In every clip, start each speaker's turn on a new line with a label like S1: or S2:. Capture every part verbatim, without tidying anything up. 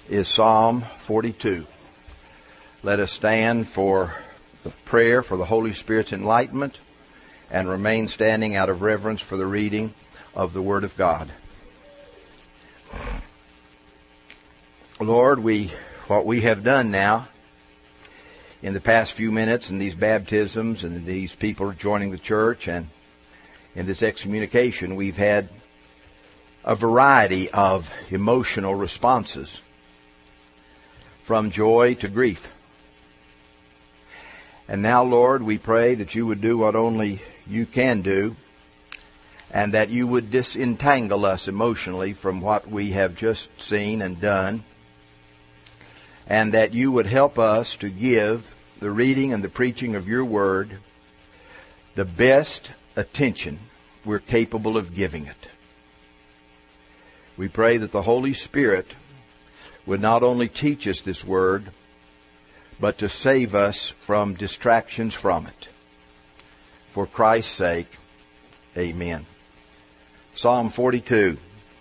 S1: is Psalm forty-two. Let us stand for the prayer for the Holy Spirit's enlightenment and remain standing out of reverence for the reading of the Word of God. Lord, we what we have done now in the past few minutes in these baptisms and these people joining the church and in this excommunication, we've had a variety of emotional responses, from joy to grief. And now, Lord, we pray that you would do what only you can do, and that you would disentangle us emotionally from what we have just seen and done, and that you would help us to give the reading and the preaching of your word the best attention we're capable of giving it. We pray that the Holy Spirit would not only teach us this word, but to save us from distractions from it. For Christ's sake, amen. Psalm forty-two.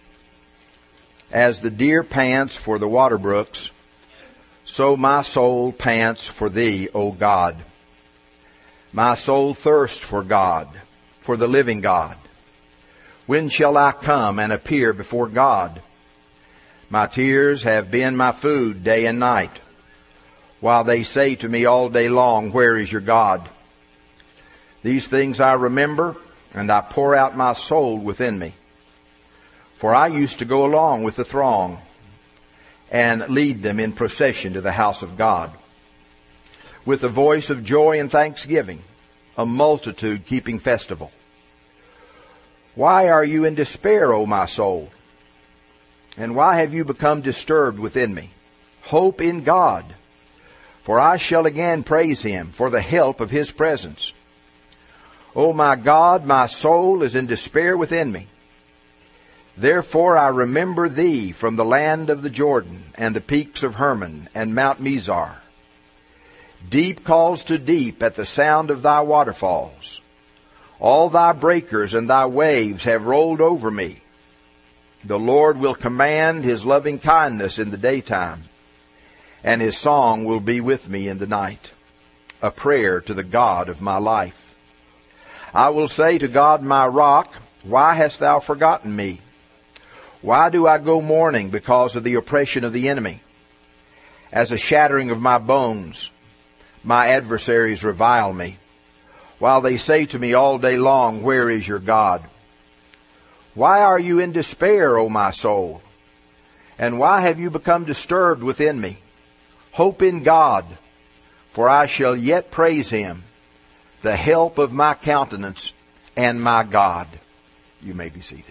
S1: As the deer pants for the water brooks, so my soul pants for thee, O God. My soul thirsts for God, for the living God. When shall I come and appear before God? My tears have been my food day and night, while they say to me all day long, where is your God? These things I remember, and I pour out my soul within me. For I used to go along with the throng and lead them in procession to the house of God, with the voice of joy and thanksgiving, a multitude keeping festival. Why are you in despair, O my soul? And why have you become disturbed within me? Hope in God, for I shall again praise him for the help of his presence. O my God, my soul is in despair within me. Therefore I remember thee from the land of the Jordan and the peaks of Hermon and Mount Mizar. Deep calls to deep at the sound of thy waterfalls. All thy breakers and thy waves have rolled over me. The Lord will command his loving kindness in the daytime, and his song will be with me in the night, a prayer to the God of my life. I will say to God my rock, why hast thou forgotten me? Why do I go mourning because of the oppression of the enemy? As a shattering of my bones, my adversaries revile me, while they say to me all day long, where is your God? Why are you in despair, O my soul? And why have you become disturbed within me? Hope in God, for I shall yet praise him, the help of my countenance and my God. You may be seated.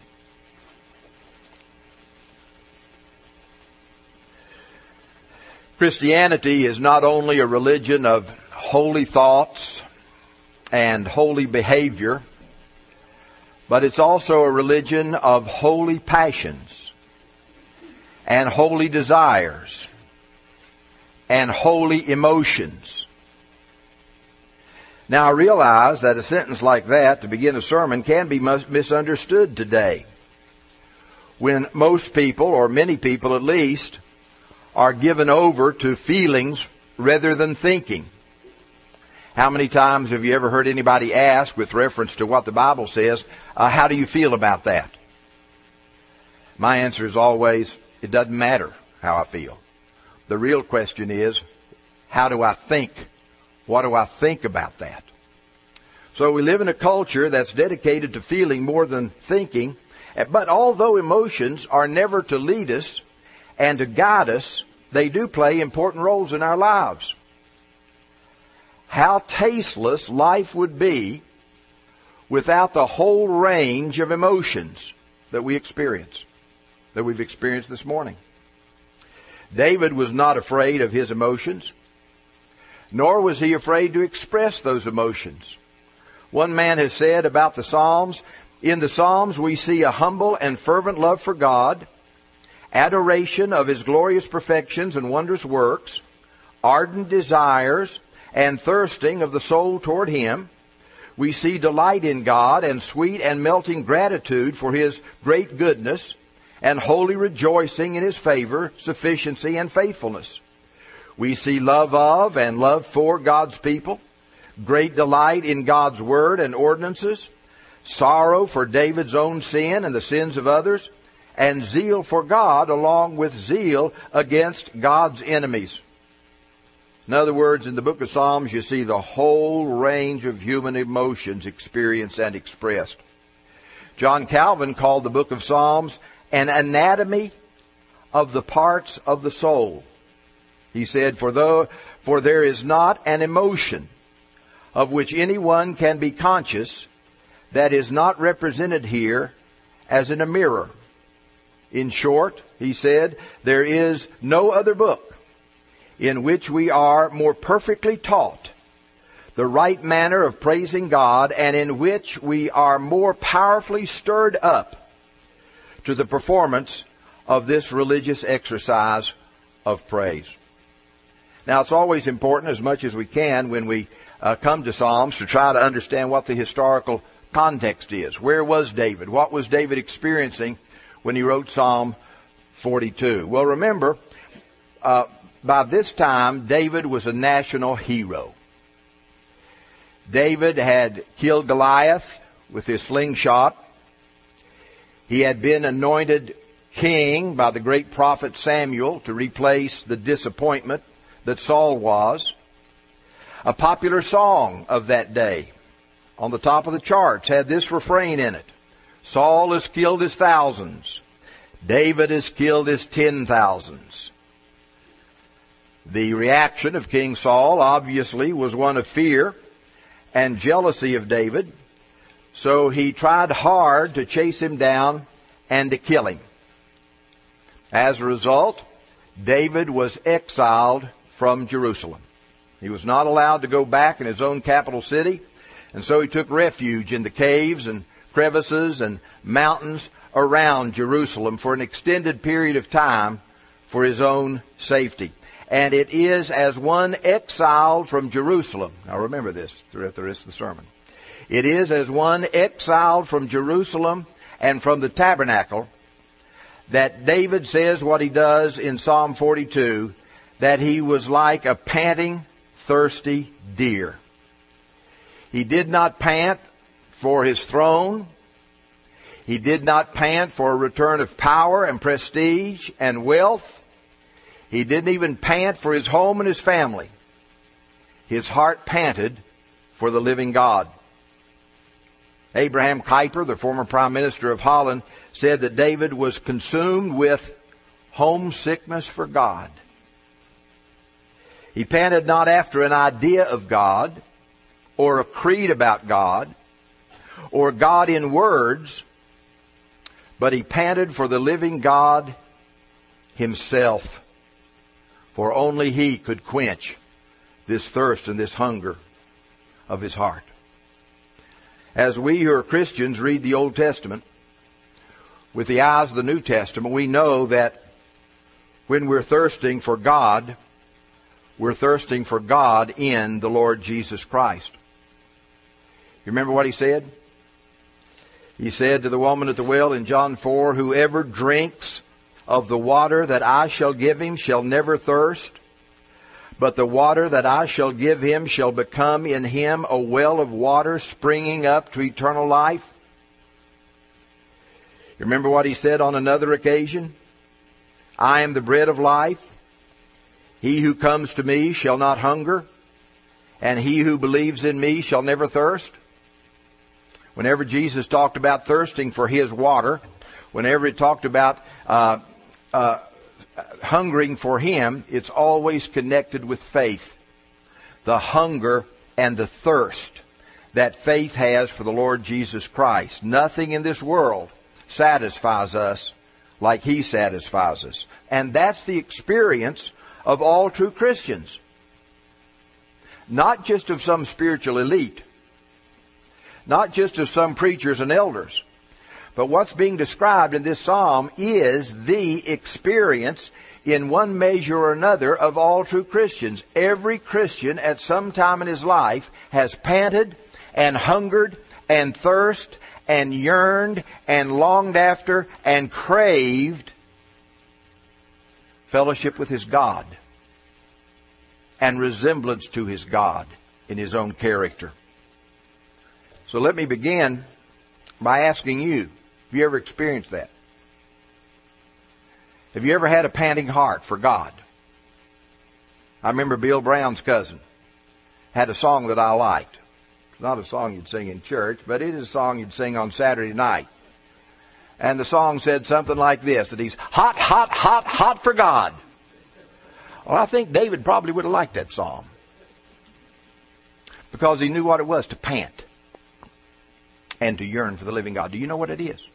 S1: Christianity is not only a religion of holy thoughts and holy behavior, but it's also a religion of holy passions and holy desires and holy emotions. Now I realize that a sentence like that to begin a sermon can be misunderstood today, when most people, or many people at least, are given over to feelings rather than thinking. How many times have you ever heard anybody ask, with reference to what the Bible says, uh, how do you feel about that? My answer is always, it doesn't matter how I feel. The real question is, how do I think? What do I think about that? So we live in a culture that's dedicated to feeling more than thinking. But although emotions are never to lead us and to guide us, they do play important roles in our lives. How tasteless life would be without the whole range of emotions that we experience, that we've experienced this morning. David was not afraid of his emotions, nor was he afraid to express those emotions. One man has said about the Psalms, in the Psalms we see a humble and fervent love for God, adoration of his glorious perfections and wondrous works, ardent desires and thirsting of the soul toward him. We see delight in God and sweet and melting gratitude for his great goodness and holy rejoicing in His favor, sufficiency, and faithfulness. We see love of and love for God's people, great delight in God's word and ordinances, sorrow for David's own sin and the sins of others, and zeal for God along with zeal against God's enemies. In other words, in the book of Psalms, you see the whole range of human emotions experienced and expressed. John Calvin called the book of Psalms an anatomy of the parts of the soul. He said, for, though, for there is not an emotion of which anyone can be conscious that is not represented here as in a mirror. In short, he said, there is no other book in which we are more perfectly taught the right manner of praising God, and in which we are more powerfully stirred up to the performance of this religious exercise of praise. Now, it's always important, as much as we can, when we uh, come to Psalms, to try to understand what the historical context is. Where was David? What was David experiencing when he wrote Psalm forty-two? Well, remember, uh, by this time, David was a national hero. David had killed Goliath with his slingshot. He had been anointed king by the great prophet Samuel to replace the disappointment that Saul was. A popular song of that day on the top of the charts had this refrain in it: Saul has killed his thousands, David has killed his ten thousands. The reaction of King Saul obviously was one of fear and jealousy of David, so he tried hard to chase him down and to kill him. As a result, David was exiled from Jerusalem. He was not allowed to go back in his own capital city, and so he took refuge in the caves and crevices and mountains around Jerusalem for an extended period of time for his own safety. And it is as one exiled from Jerusalem. Now remember this throughout the rest of the sermon. It is as one exiled from Jerusalem and from the tabernacle that David says what he does in Psalm forty-two, that he was like a panting, thirsty deer. He did not pant for his throne. He did not pant for a return of power and prestige and wealth. He didn't even pant for his home and his family. His heart panted for the living God. Abraham Kuyper, the former Prime Minister of Holland, said that David was consumed with homesickness for God. He panted not after an idea of God, or a creed about God, or God in words, but he panted for the living God Himself. For only He could quench this thirst and this hunger of his heart. As we who are Christians read the Old Testament with the eyes of the New Testament, we know that when we're thirsting for God, we're thirsting for God in the Lord Jesus Christ. You remember what He said? He said to the woman at the well in John four, whoever drinks of the water that I shall give him shall never thirst, but the water that I shall give him shall become in him a well of water springing up to eternal life. You remember what He said on another occasion? I am the bread of life. He who comes to me shall not hunger, and he who believes in me shall never thirst. Whenever Jesus talked about thirsting for His water, whenever He talked about uh, uh, hungering for Him, it's always connected with faith. The hunger and the thirst that faith has for the Lord Jesus Christ. Nothing in this world satisfies us like He satisfies us. And that's the experience of all true Christians. Not just of some spiritual elite. Not just of some preachers and elders. But what's being described in this psalm is the experience in one measure or another of all true Christians. Every Christian at some time in his life has panted and hungered and thirst and yearned and longed after and craved fellowship with his God and resemblance to his God in his own character. So let me begin by asking you, have you ever experienced that? Have you ever had a panting heart for God? I remember Bill Brown's cousin had a song that I liked. It's not a song you'd sing in church, but it is a song you'd sing on Saturday night. And the song said something like this, that he's hot, hot, hot, hot for God. Well, I think David probably would have liked that song, because he knew what it was to pant and to yearn for the living God. Do you know what it is?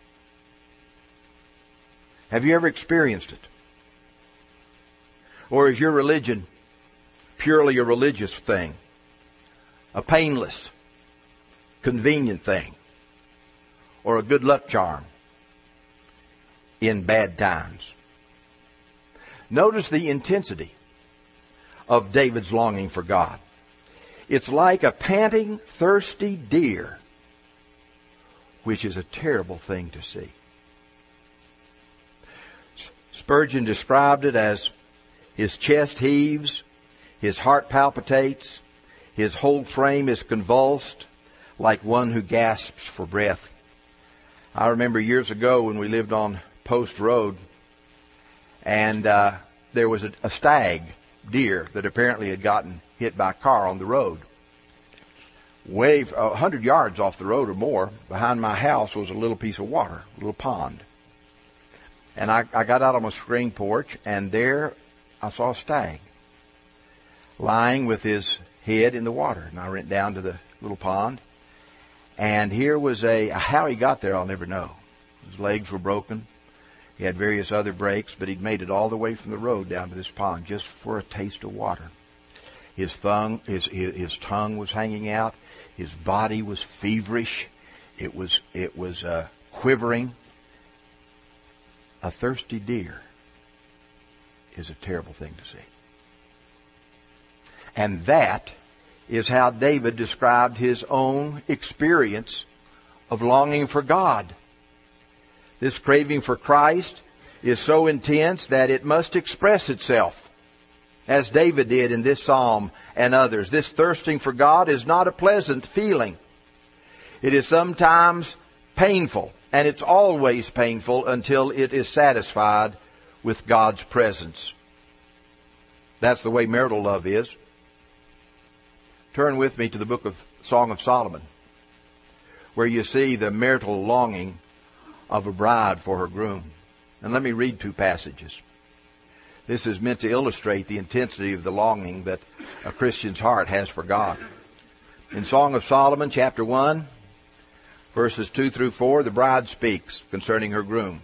S1: Have you ever experienced it? Or is your religion purely a religious thing? A painless, convenient thing? Or a good luck charm in bad times? Notice the intensity of David's longing for God. It's like a panting, thirsty deer, which is a terrible thing to see. Spurgeon described it as his chest heaves, his heart palpitates, his whole frame is convulsed like one who gasps for breath. I remember years ago when we lived on Post Road, and uh, there was a, a stag deer that apparently had gotten hit by a car on the road. Way a hundred yards off the road or more, behind my house was a little piece of water, a little pond. And I, I got out on my screen porch, and there I saw a stag lying with his head in the water. And I went down to the little pond, and here was a, how he got there I'll never know. His legs were broken. He had various other breaks, but he'd made it all the way from the road down to this pond just for a taste of water. His tongue, his, his, his tongue was hanging out. His body was feverish. It was, it was uh, quivering. A thirsty deer is a terrible thing to see. And that is how David described his own experience of longing for God. This craving for Christ is so intense that it must express itself, as David did in this psalm and others. This thirsting for God is not a pleasant feeling. It is sometimes painful, and it's always painful until it is satisfied with God's presence. That's the way marital love is. Turn with me to the book of Song of Solomon, where you see the marital longing of a bride for her groom. And let me read two passages. This is meant to illustrate the intensity of the longing that a Christian's heart has for God. In Song of Solomon, chapter one, verses two through four, the bride speaks concerning her groom.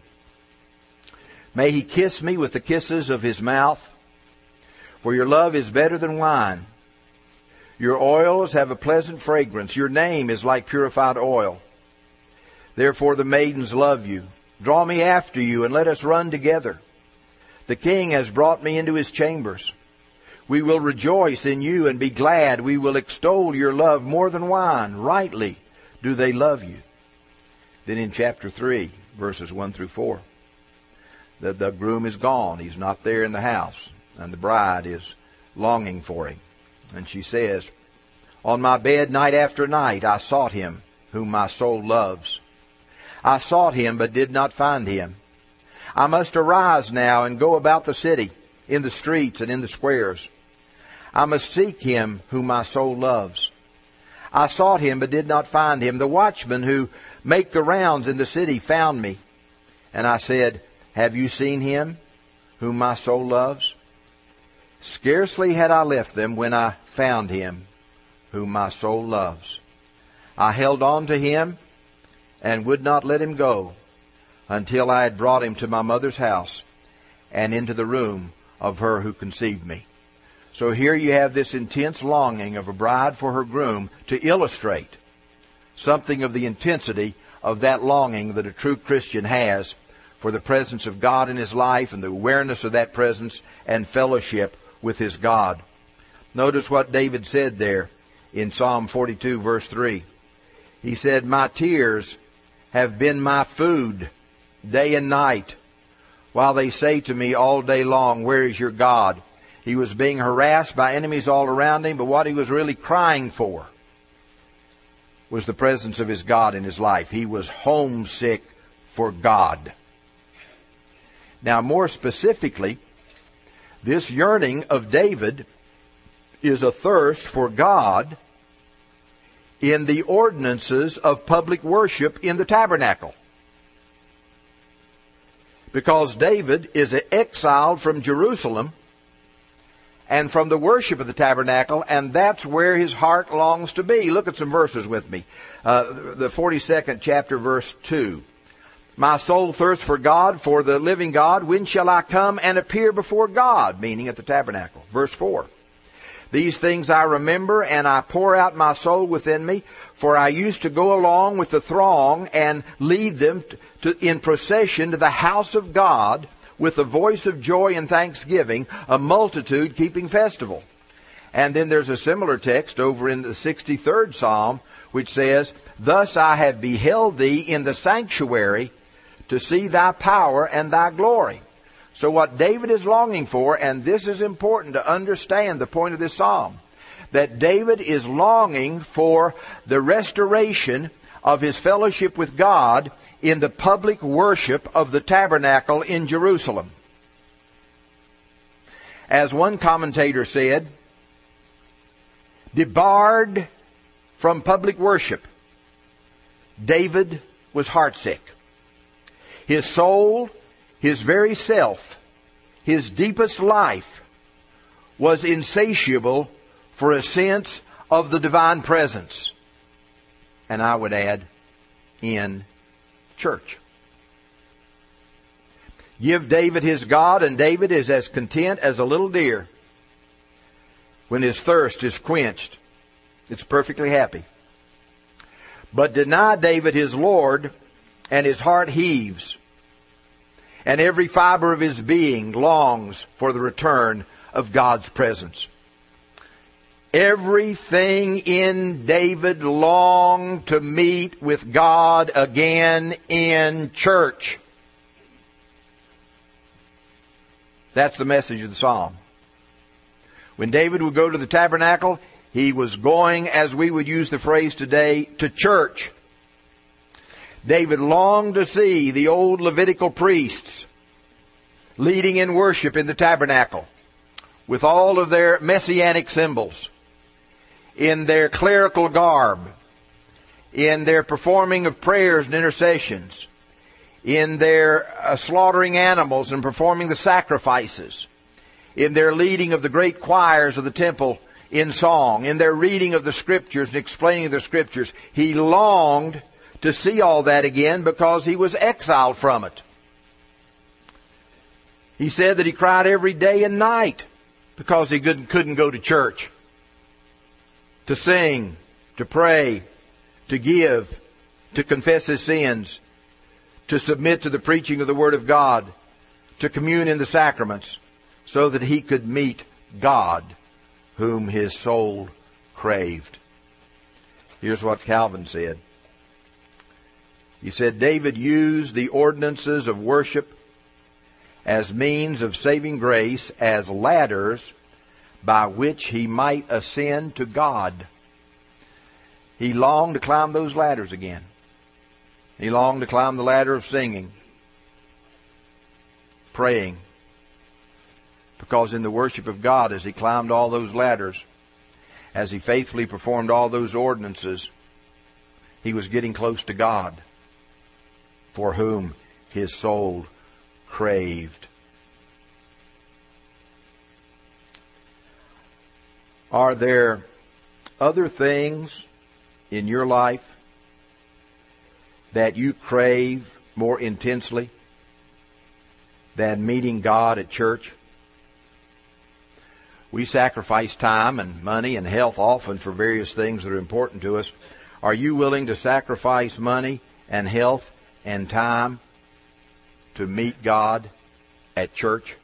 S1: May he kiss me with the kisses of his mouth, for your love is better than wine. Your oils have a pleasant fragrance. Your name is like purified oil. Therefore the maidens love you. Draw me after you, and let us run together. The king has brought me into his chambers. We will rejoice in you and be glad. We will extol your love more than wine. Rightly do they love you. Then in chapter three, verses one through four, the, the groom is gone. He's not there in the house. And the bride is longing for him. And she says, on my bed night after night I sought him whom my soul loves. I sought him, but did not find him. I must arise now and go about the city, in the streets and in the squares. I must seek him whom my soul loves. I sought him, but did not find him. The watchmen who make the rounds in the city found me. And I said, have you seen him whom my soul loves? Scarcely had I left them when I found him whom my soul loves. I held on to him and would not let him go until I had brought him to my mother's house and into the room of her who conceived me. So here you have this intense longing of a bride for her groom to illustrate something of the intensity of that longing that a true Christian has for the presence of God in his life and the awareness of that presence and fellowship with his God. Notice what David said there in Psalm forty-two, verse three. He said, my tears have been my food day and night, while they say to me all day long, where is your God? He was being harassed by enemies all around him, but what he was really crying for was the presence of his God in his life. He was homesick for God. Now, more specifically, this yearning of David is a thirst for God in the ordinances of public worship in the tabernacle. Because David is exiled from Jerusalem and from the worship of the tabernacle, and that's where his heart longs to be. Look at some verses with me. Uh, the forty-second chapter, verse two. My soul thirsts for God, for the living God. When shall I come and appear before God? Meaning at the tabernacle. Verse four. These things I remember, and I pour out my soul within me, for I used to go along with the throng and lead them to, in procession to the house of God with the voice of joy and thanksgiving, a multitude keeping festival. And then there's a similar text over in the sixty-third Psalm, which says, thus I have beheld thee in the sanctuary to see thy power and thy glory. So what David is longing for, and this is important to understand the point of this psalm, that David is longing for the restoration of his fellowship with God in the public worship of the tabernacle in Jerusalem. As one commentator said, debarred from public worship, David was heartsick. His soul, his very self, his deepest life was insatiable for a sense of the divine presence. And I would add, in church. Give David his God, and David is as content as a little deer. When his thirst is quenched, it's perfectly happy. But deny David his Lord, and his heart heaves, and every fiber of his being longs for the return of God's presence. Everything in David longed to meet with God again in church. That's the message of the psalm. When David would go to the tabernacle, he was going, as we would use the phrase today, to church. David longed to see the old Levitical priests leading in worship in the tabernacle with all of their messianic symbols, in their clerical garb, in their performing of prayers and intercessions, in their uh, slaughtering animals and performing the sacrifices, in their leading of the great choirs of the temple in song, in their reading of the Scriptures and explaining the Scriptures. He longed to see all that again because he was exiled from it. He said that he cried every day and night because he couldn't, couldn't go to church, to sing, to pray, to give, to confess his sins, to submit to the preaching of the Word of God, to commune in the sacraments, so that he could meet God, whom his soul craved. Here's what Calvin said. He said, David used the ordinances of worship as means of saving grace, as ladders by which he might ascend to God. He longed to climb those ladders again. He longed to climb the ladder of singing, praying. Because in the worship of God, as he climbed all those ladders, as he faithfully performed all those ordinances, he was getting close to God, for whom his soul craved. Are there other things in your life that you crave more intensely than meeting God at church? We sacrifice time and money and health often for various things that are important to us. Are you willing to sacrifice money and health and time to meet God at church?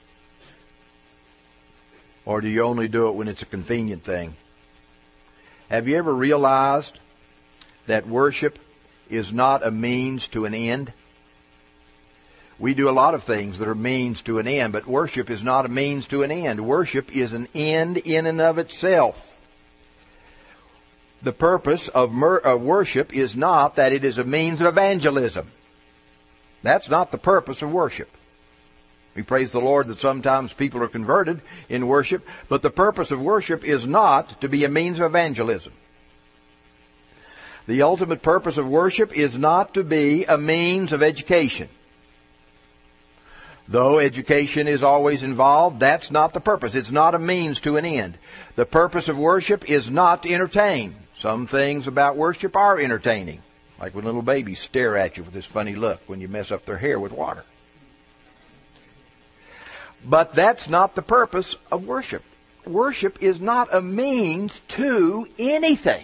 S1: Or do you only do it when it's a convenient thing? Have you ever realized that worship is not a means to an end? We do a lot of things that are means to an end, but worship is not a means to an end. Worship is an end in and of itself. The purpose of mer- uh, worship is not that it is a means of evangelism. That's not the purpose of worship. We praise the Lord that sometimes people are converted in worship, but the purpose of worship is not to be a means of evangelism. The ultimate purpose of worship is not to be a means of education. Though education is always involved, that's not the purpose. It's not a means to an end. The purpose of worship is not to entertain. Some things about worship are entertaining, like when little babies stare at you with this funny look when you mess up their hair with water. But that's not the purpose of worship. Worship is not a means to anything.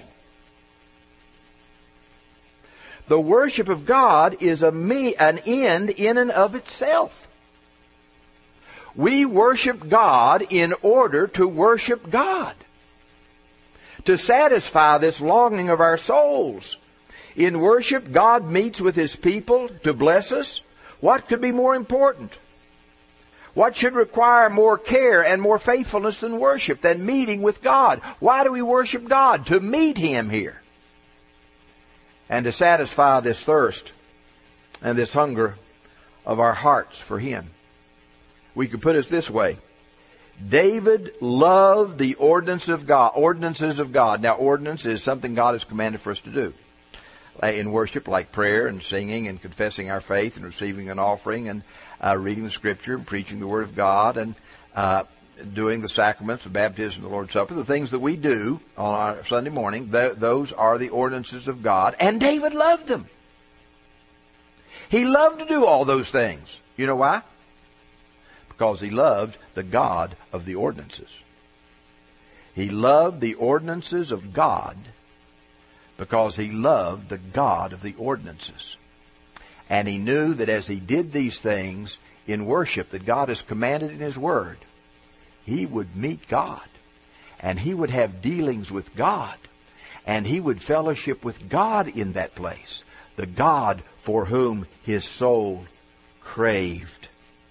S1: The worship of God is a me, an end in and of itself. We worship God in order to worship God, to satisfy this longing of our souls. In worship, God meets with His people to bless us. What could be more important? What should require more care and more faithfulness than worship, than meeting with God? Why do we worship God? To meet Him here. And to satisfy this thirst and this hunger of our hearts for Him. We could put it this way. David loved the ordinance of God, ordinances of God. Now, ordinance is something God has commanded for us to do. In worship, like prayer and singing and confessing our faith and receiving an offering and uh, reading the Scripture and preaching the Word of God and uh, doing the sacraments of baptism and the Lord's Supper, the things that we do on our Sunday morning, th- those are the ordinances of God. And David loved them. He loved to do all those things. You know why? Because he loved the God of the ordinances. He loved the ordinances of God because he loved the God of the ordinances. And he knew that as he did these things in worship that God has commanded in His Word, he would meet God. And he would have dealings with God. And he would fellowship with God in that place. The God for whom his soul craved.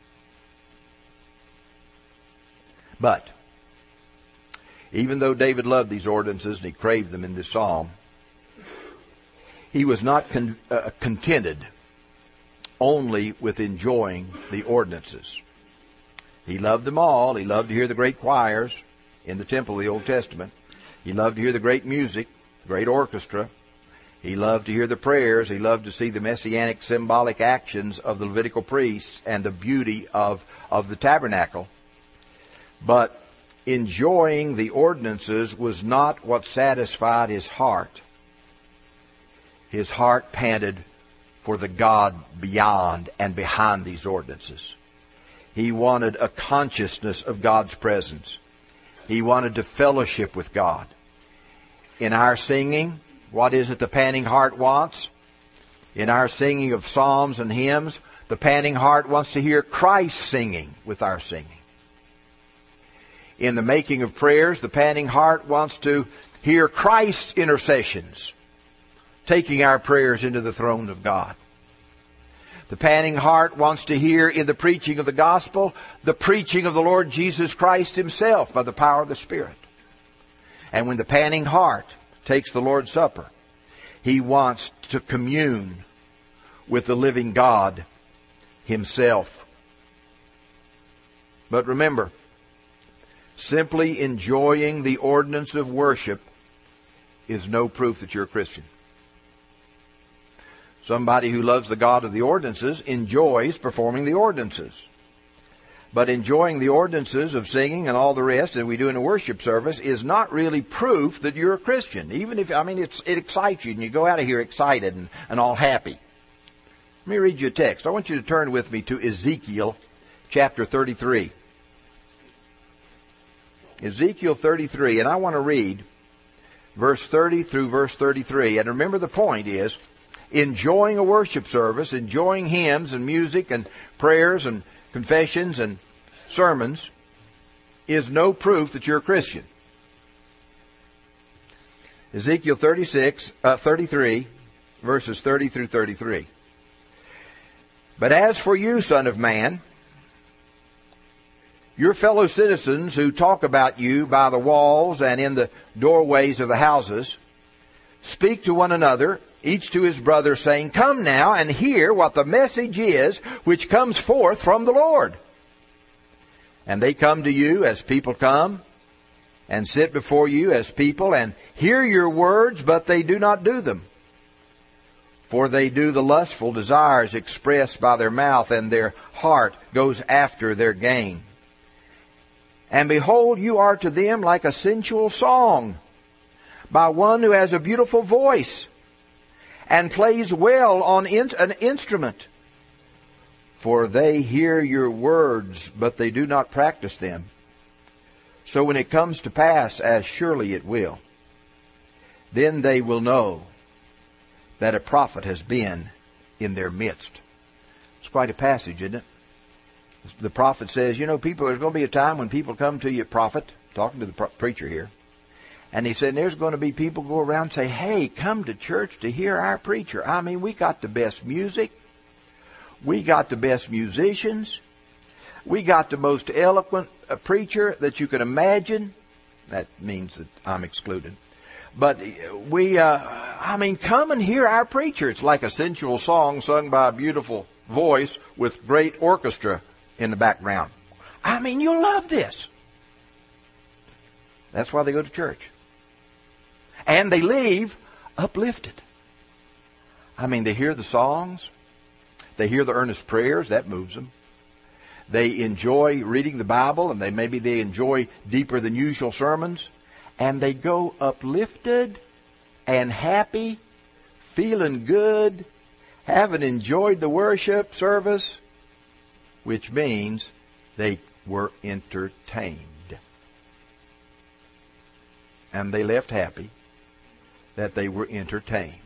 S1: But, even though David loved these ordinances and he craved them in this psalm, he was not con- uh, contented only with enjoying the ordinances. He loved them all. He loved to hear the great choirs in the temple of the Old Testament. He loved to hear the great music, the great orchestra. He loved to hear the prayers. He loved to see the messianic symbolic actions of the Levitical priests and the beauty of, of the tabernacle. But enjoying the ordinances was not what satisfied his heart. His heart panted for the God beyond and behind these ordinances. He wanted a consciousness of God's presence. He wanted to fellowship with God. In our singing, what is it the panting heart wants? In our singing of psalms and hymns, the panting heart wants to hear Christ singing with our singing. In the making of prayers, the panting heart wants to hear Christ's intercessions, taking our prayers into the throne of God. The panting heart wants to hear in the preaching of the gospel, the preaching of the Lord Jesus Christ Himself by the power of the Spirit. And when the panting heart takes the Lord's Supper, he wants to commune with the living God Himself. But remember, simply enjoying the ordinance of worship is no proof that you're a Christian. Somebody who loves the God of the ordinances enjoys performing the ordinances. But enjoying the ordinances of singing and all the rest that we do in a worship service is not really proof that you're a Christian. Even if, I mean, it's, it excites you and you go out of here excited and, and all happy. Let me read you a text. I want you to turn with me to Ezekiel chapter thirty-three. Ezekiel thirty-three, and I want to read verse thirty through verse thirty-three. And remember, the point is, enjoying a worship service, enjoying hymns and music and prayers and confessions and sermons is no proof that you're a Christian. Ezekiel thirty-six, uh, thirty-three, verses thirty through thirty-three. But as for you, son of man, your fellow citizens who talk about you by the walls and in the doorways of the houses, speak to one another, each to his brother, saying, come now and hear what the message is which comes forth from the Lord. And they come to you as people come, and sit before you as people, and hear your words, but they do not do them. For they do the lustful desires expressed by their mouth, and their heart goes after their gain. And behold, you are to them like a sensual song, by one who has a beautiful voice, and plays well on in- an instrument. For they hear your words, but they do not practice them. So when it comes to pass, as surely it will, then they will know that a prophet has been in their midst. It's quite a passage, isn't it? The prophet says, you know, people, there's going to be a time when people come to you, prophet, talking to the pro- preacher here, and he said, there's going to be people go around and say, hey, come to church to hear our preacher. I mean, we got the best music. We got the best musicians. We got the most eloquent uh, preacher that you can imagine. That means that I'm excluded. But we, uh, I mean, come and hear our preacher. It's like a sensual song sung by a beautiful voice with great orchestra in the background. I mean, you'll love this. That's why they go to church. And they leave uplifted. I mean, they hear the songs. They hear the earnest prayers. That moves them. They enjoy reading the Bible, and they maybe they enjoy deeper than usual sermons. And they go uplifted and happy, feeling good, having enjoyed the worship service, which means they were entertained. And they left happy that they were entertained.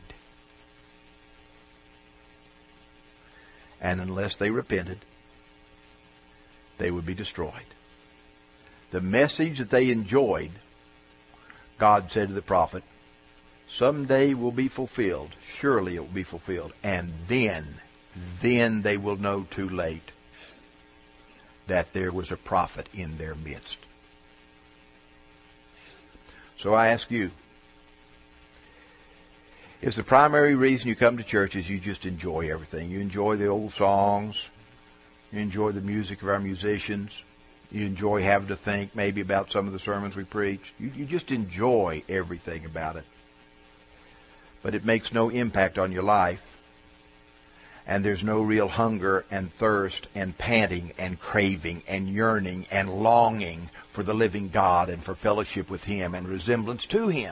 S1: And unless they repented, they would be destroyed. The message that they enjoyed, God said to the prophet, someday will be fulfilled. Surely it will be fulfilled. And then, then they will know too late that there was a prophet in their midst. So I ask you, is the primary reason you come to church is you just enjoy everything? You enjoy the old songs. You enjoy the music of our musicians. You enjoy having to think maybe about some of the sermons we preach. You, you just enjoy everything about it. But it makes no impact on your life. And there's no real hunger and thirst and panting and craving and yearning and longing for the living God and for fellowship with Him and resemblance to Him.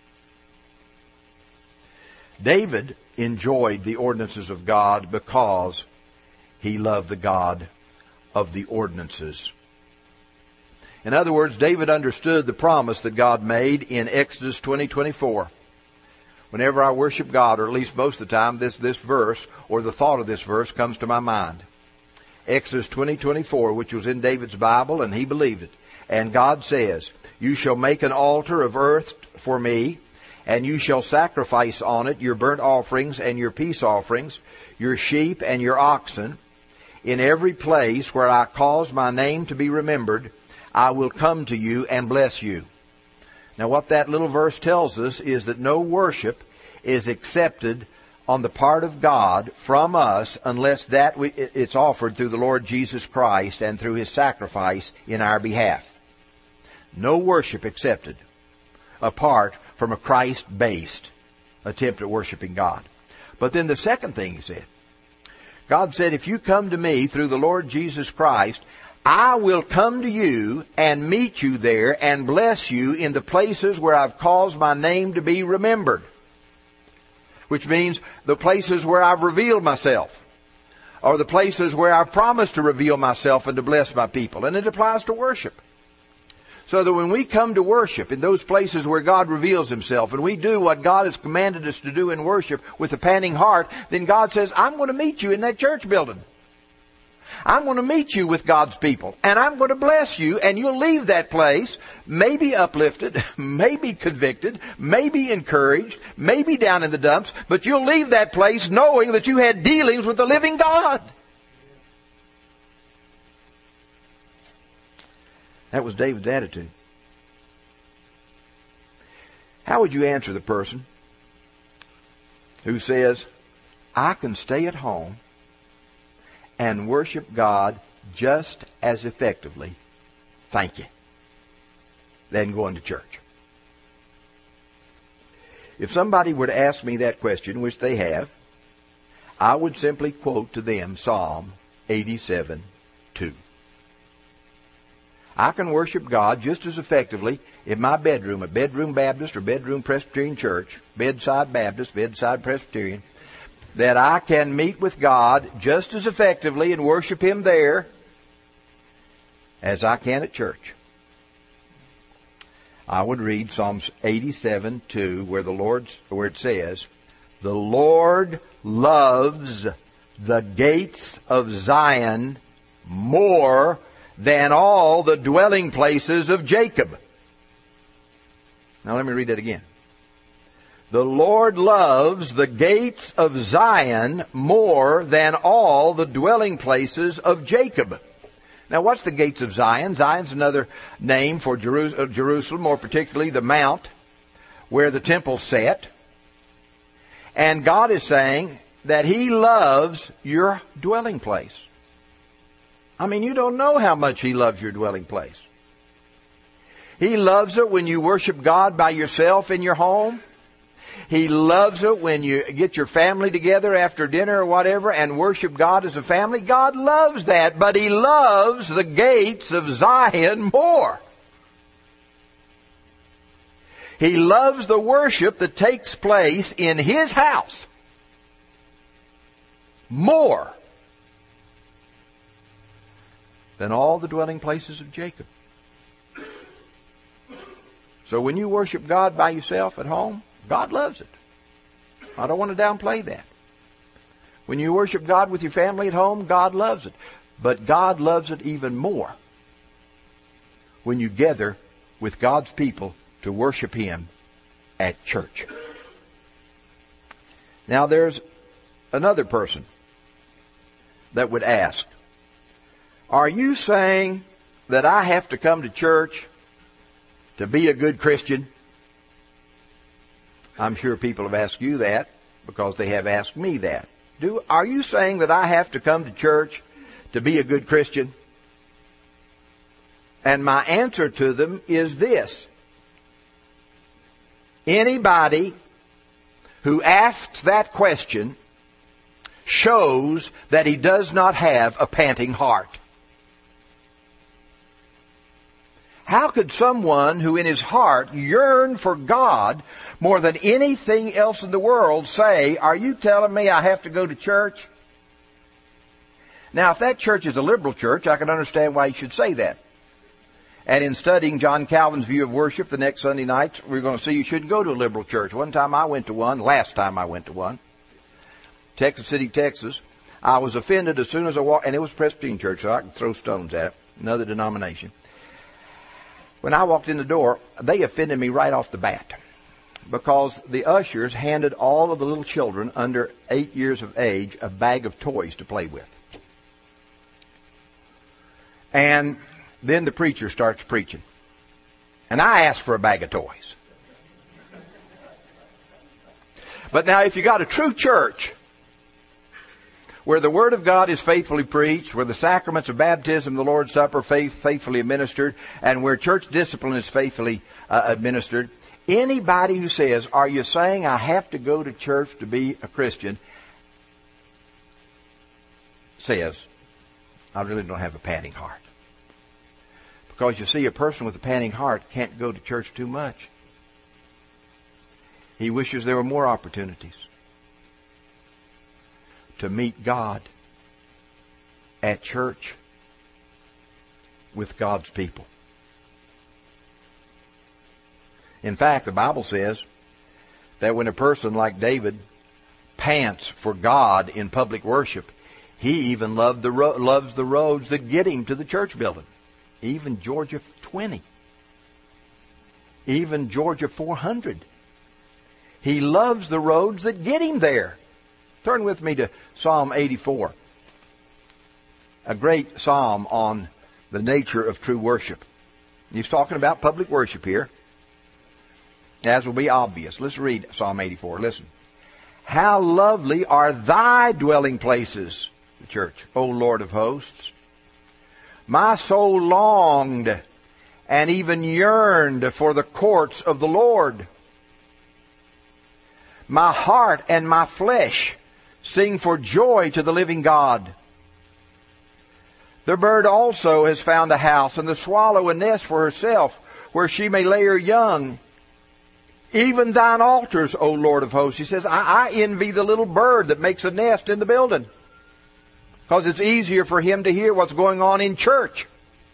S1: David enjoyed the ordinances of God because he loved the God of the ordinances. In other words, David understood the promise that God made in Exodus twenty twenty-four. Whenever I worship God, or at least most of the time, this, this verse or the thought of this verse comes to my mind. Exodus twenty twenty-four, which was in David's Bible, and he believed it. And God says, you shall make an altar of earth for me, and you shall sacrifice on it your burnt offerings and your peace offerings, your sheep and your oxen. In every place where I cause my name to be remembered, I will come to you and bless you. Now what that little verse tells us is that no worship is accepted on the part of God from us unless that we, it's offered through the Lord Jesus Christ and through His sacrifice in our behalf. No worship accepted apart from a Christ-based attempt at worshiping God. But then the second thing He said, God said, if you come to me through the Lord Jesus Christ, I will come to you and meet you there and bless you in the places where I've caused my name to be remembered. Which means the places where I've revealed myself. Or the places where I've promised to reveal myself and to bless my people. And it applies to worship. So that when we come to worship in those places where God reveals Himself and we do what God has commanded us to do in worship with a panting heart, then God says, I'm going to meet you in that church building. I'm going to meet you with God's people, and I'm going to bless you, and you'll leave that place maybe uplifted, maybe convicted, maybe encouraged, maybe down in the dumps, but you'll leave that place knowing that you had dealings with the living God. That was David's attitude. How would you answer the person who says, I can stay at home and worship God just as effectively, thank you, than going to church? If somebody were to ask me that question, which they have, I would simply quote to them Psalm eighty-seven two. I can worship God just as effectively in my bedroom, a bedroom Baptist or bedroom Presbyterian church, bedside Baptist, bedside Presbyterian, that I can meet with God just as effectively and worship Him there as I can at church. I would read Psalms eighty-seven two, where the Lord's, where it says, the Lord loves the gates of Zion more than all the dwelling places of Jacob. Now let me read that again. The Lord loves the gates of Zion more than all the dwelling places of Jacob. Now what's the gates of Zion? Zion's another name for Jerusalem, more particularly the mount where the temple sat. And God is saying that He loves your dwelling place. I mean, you don't know how much He loves your dwelling place. He loves it when you worship God by yourself in your home. He loves it when you get your family together after dinner or whatever and worship God as a family. God loves that, but He loves the gates of Zion more. He loves the worship that takes place in His house more than all the dwelling places of Jacob. So when you worship God by yourself at home, God loves it. I don't want to downplay that. When you worship God with your family at home, God loves it. But God loves it even more when you gather with God's people to worship Him at church. Now there's another person that would ask, are you saying that I have to come to church to be a good Christian? I'm sure people have asked you that because they have asked me that. Do, are you saying that I have to come to church to be a good Christian? And my answer to them is this. Anybody who asks that question shows that he does not have a panting heart. How could someone who in his heart yearned for God more than anything else in the world say, are you telling me I have to go to church? Now, if that church is a liberal church, I can understand why you should say that. And in studying John Calvin's view of worship the next Sunday nights, we're going to see you shouldn't go to a liberal church. One time I went to one, last time I went to one, Texas City, Texas. I was offended as soon as I walked, and it was a Presbyterian church, so I could throw stones at it, another denomination. When I walked in the door, they offended me right off the bat because the ushers handed all of the little children under eight years of age a bag of toys to play with. And then the preacher starts preaching. And I asked for a bag of toys. But now if you got a true church where the Word of God is faithfully preached, where the sacraments of baptism, the Lord's Supper, faith, faithfully administered, and where church discipline is faithfully uh, administered, anybody who says, are you saying I have to go to church to be a Christian, says, I really don't have a panting heart. Because you see, a person with a panting heart can't go to church too much. He wishes there were more opportunities to meet God at church with God's people. In fact, the Bible says that when a person like David pants for God in public worship, He even loved the ro- loves the roads that get him to the church building. Even Georgia twenty. Even Georgia four hundred. He loves the roads that get him there. Turn with me to Psalm eighty-four. A great psalm on the nature of true worship. He's talking about public worship here, as will be obvious. Let's read Psalm eighty-four. Listen. How lovely are thy dwelling places, the church, O Lord of hosts. My soul longed and even yearned for the courts of the Lord. My heart and my flesh sing for joy to the living God. The bird also has found a house, and the swallow a nest for herself, where she may lay her young. Even thine altars, O Lord of hosts. He says, I, I envy the little bird that makes a nest in the building, because it's easier for him to hear what's going on in church.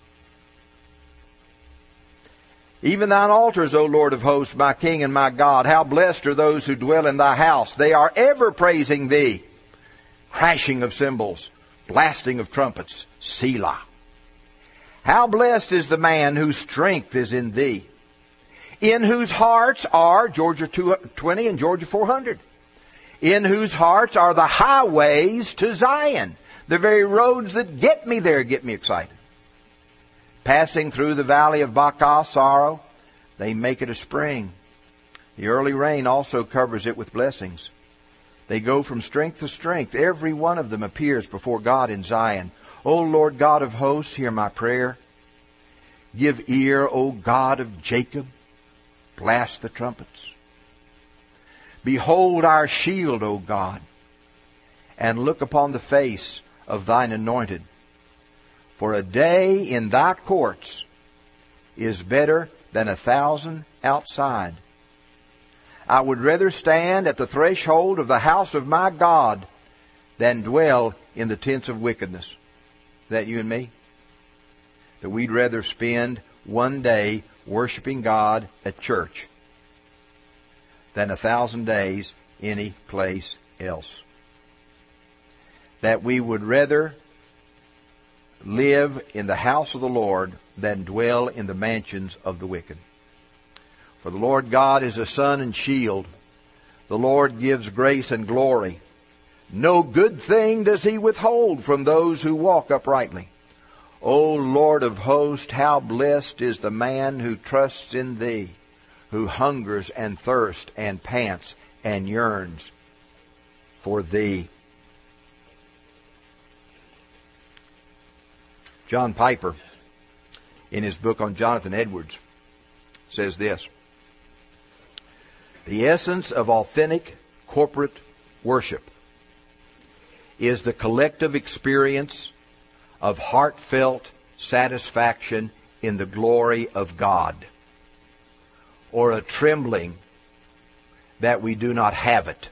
S1: Even thine altars, O Lord of hosts, my King and my God. How blessed are those who dwell in thy house. They are ever praising thee. Crashing of cymbals, blasting of trumpets, Selah. How blessed is the man whose strength is in thee, in whose hearts are, Georgia twenty and Georgia four hundred, in whose hearts are the highways to Zion. The very roads that get me there get me excited. Passing through the valley of Baca, sorrow, they make it a spring. The early rain also covers it with blessings. They go from strength to strength. Every one of them appears before God in Zion. O Lord God of hosts, hear my prayer. Give ear, O God of Jacob. Blast the trumpets. Behold our shield, O God, and look upon the face of thine anointed. For a day in thy courts is better than a thousand outside. I would rather stand at the threshold of the house of my God than dwell in the tents of wickedness. Is that you and me? That we'd rather spend one day worshiping God at church than a thousand days any place else. That we would rather live in the house of the Lord than dwell in the mansions of the wicked. For the Lord God is a sun and shield. The Lord gives grace and glory. No good thing does he withhold from those who walk uprightly. O Lord of hosts, how blessed is the man who trusts in thee, who hungers and thirsts and pants and yearns for thee. John Piper, in his book on Jonathan Edwards, says this: the essence of authentic corporate worship is the collective experience of heartfelt satisfaction in the glory of God, or a trembling that we do not have it,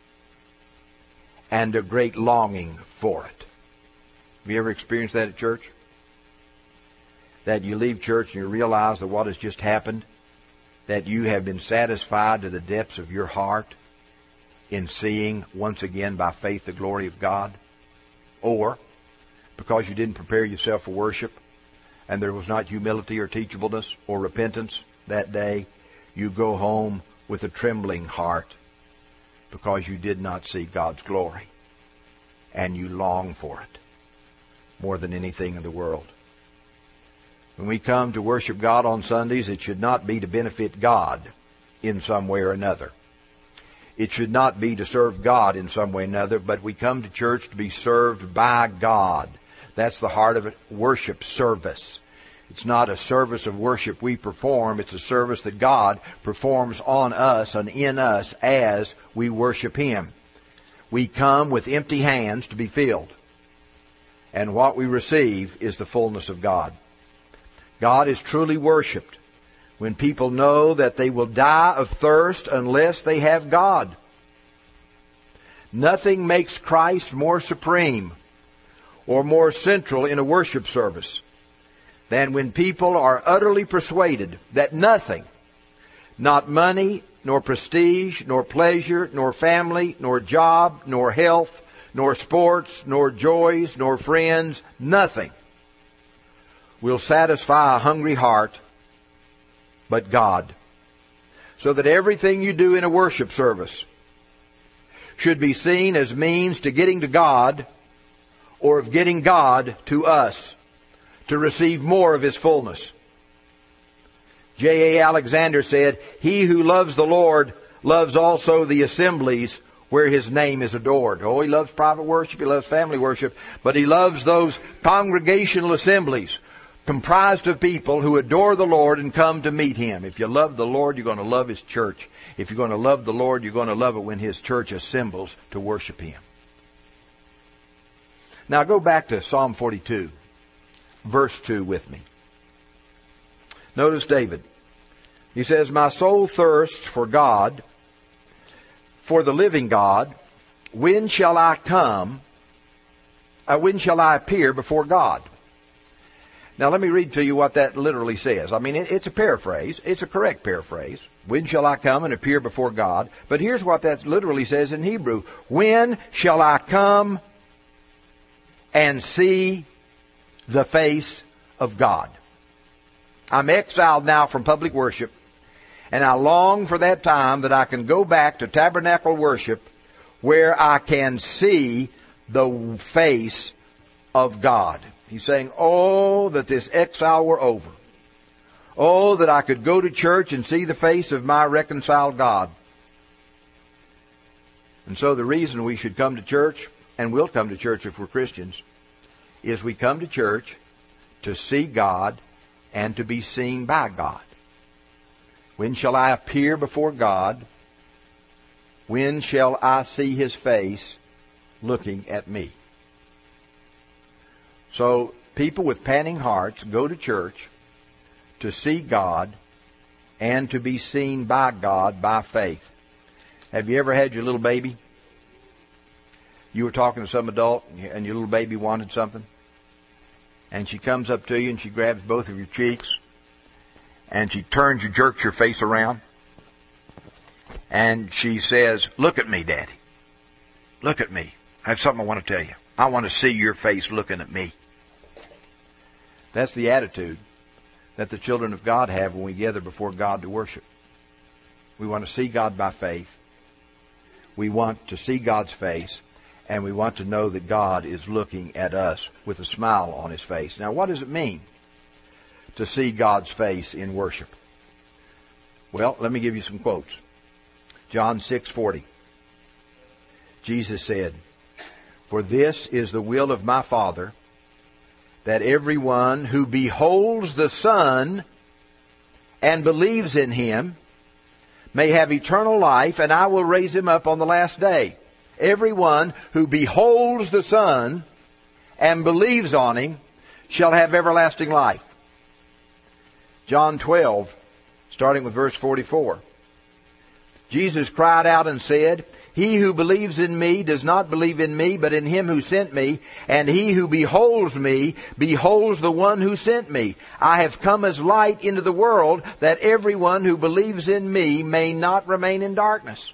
S1: and a great longing for it. Have you ever experienced that at church? That you leave church and you realize that what has just happened, that you have been satisfied to the depths of your heart in seeing once again by faith the glory of God? Or because you didn't prepare yourself for worship and there was not humility or teachableness or repentance that day, you go home with a trembling heart because you did not see God's glory and you long for it more than anything in the world. When we come to worship God on Sundays, it should not be to benefit God in some way or another. It should not be to serve God in some way or another, but we come to church to be served by God. That's the heart of it, worship service. It's not a service of worship we perform. It's a service that God performs on us and in us as we worship Him. We come with empty hands to be filled, and what we receive is the fullness of God. God is truly worshipped when people know that they will die of thirst unless they have God. Nothing makes Christ more supreme or more central in a worship service than when people are utterly persuaded that nothing, not money, nor prestige, nor pleasure, nor family, nor job, nor health, nor sports, nor joys, nor friends, nothing will satisfy a hungry heart but God. So that everything you do in a worship service should be seen as means to getting to God, or of getting God to us, to receive more of His fullness. J A Alexander said, "He who loves the Lord loves also the assemblies where His name is adored." Oh, he loves private worship, he loves family worship, but he loves those congregational assemblies comprised of people who adore the Lord and come to meet Him. If you love the Lord, you're going to love His church. If you're going to love the Lord, you're going to love it when His church assembles to worship Him. Now go back to Psalm forty-two, verse two with me. Notice David. He says, "My soul thirsts for God, for the living God. When shall I come? Uh, when shall I appear before God?" Now let me read to you what that literally says. I mean, it, it's a paraphrase. It's a correct paraphrase. When shall I come and appear before God? But here's what that literally says in Hebrew. When shall I come and see the face of God? I'm exiled now from public worship, and I long for that time that I can go back to tabernacle worship where I can see the face of God. He's saying, oh, that this exile were over. Oh, that I could go to church and see the face of my reconciled God. And so the reason we should come to church, and will come to church if we're Christians, is we come to church to see God and to be seen by God. When shall I appear before God? When shall I see His face looking at me? So people with panting hearts go to church to see God and to be seen by God by faith. Have you ever had your little baby? You were talking to some adult and your little baby wanted something, and she comes up to you and she grabs both of your cheeks and she turns, you jerks your face around, and she says, "Look at me, Daddy. Look at me. I have something I want to tell you. I want to see your face looking at me." That's the attitude that the children of God have when we gather before God to worship. We want to see God by faith. We want to see God's face, and we want to know that God is looking at us with a smile on His face. Now, what does it mean to see God's face in worship? Well, let me give you some quotes. John six forty. Jesus said, "For this is the will of my Father, that everyone who beholds the Son and believes in Him may have eternal life, and I will raise him up on the last day." Everyone who beholds the Son and believes on Him shall have everlasting life. John twelve, starting with verse forty-four. Jesus cried out and said, "He who believes in me does not believe in me, but in Him who sent me. And he who beholds me beholds the one who sent me. I have come as light into the world, that everyone who believes in me may not remain in darkness."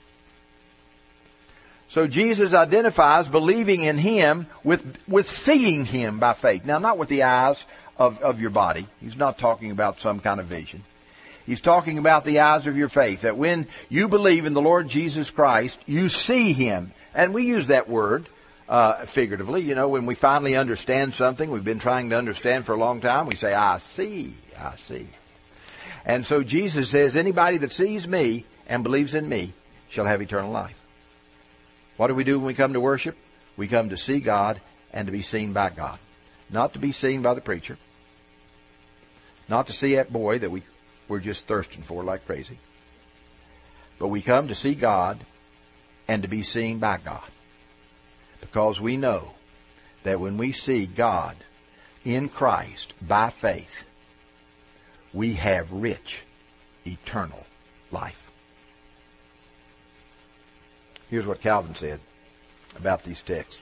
S1: So Jesus identifies believing in Him with, with seeing Him by faith. Now, not with the eyes of, of your body. He's not talking about some kind of vision. He's talking about the eyes of your faith, that when you believe in the Lord Jesus Christ, you see Him. And we use that word uh, figuratively. You know, when we finally understand something we've been trying to understand for a long time, we say, "I see, I see." And so Jesus says, anybody that sees me and believes in me shall have eternal life. What do we do when we come to worship? We come to see God and to be seen by God. Not to be seen by the preacher. Not to see that boy that we We're just thirsting for like crazy. But we come to see God and to be seen by God. Because we know that when we see God in Christ by faith, we have rich, eternal life. Here's what Calvin said about these texts.